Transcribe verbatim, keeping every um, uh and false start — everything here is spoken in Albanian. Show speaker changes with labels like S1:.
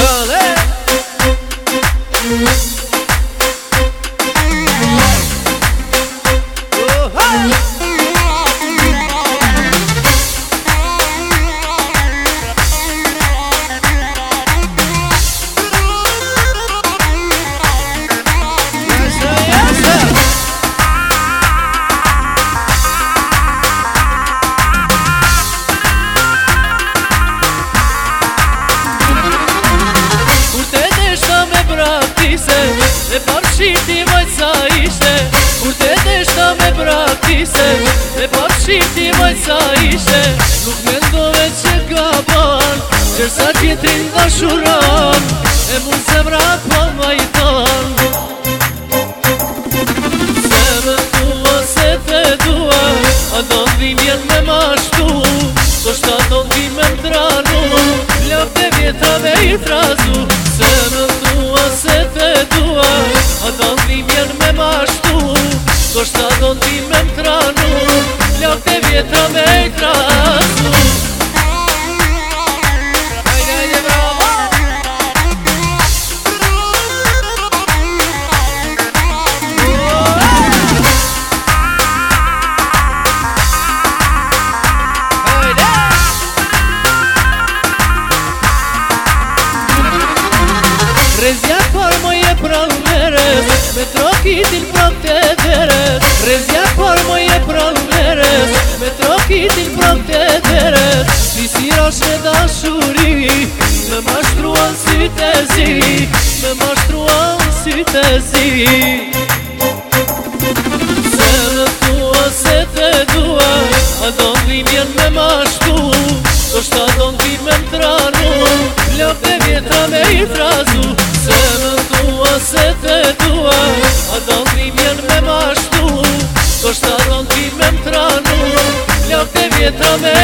S1: Dale. Oh, hey.
S2: E parshiti vajt sa ishte Kur te deshta me praktise E parshiti vajt sa ishte Nuk mendove që gaban Qërsa tjetrin dashuran E mund zemrat pa majtan Se me dua, se te dua A do t'vim jen me mashtu Do shta do t'vim me mtranu Plak të vjetra me i trazu Se me dua, se te dua A do t'vim jen me mashtu Do shta do t'vim me mtranu Plak të vjetra me i trazu Hajde, hajde, bravo! Rezja par më je pran meres Me trokitin pran të deret Rezja par më je pran meres Me trokitin pran të deret Si sirash me dashuri Me mashtruan si të zi Me mashtruan si të zi Se me tua, se te dua A do t'vim jen me mashtu Do shta do t'vim me mtranu Plak të vjetra me i trazu Se me tua, se te dua A do t'vim jen me mashtu Do shta do t'vim me mtranu Plak të vjetra me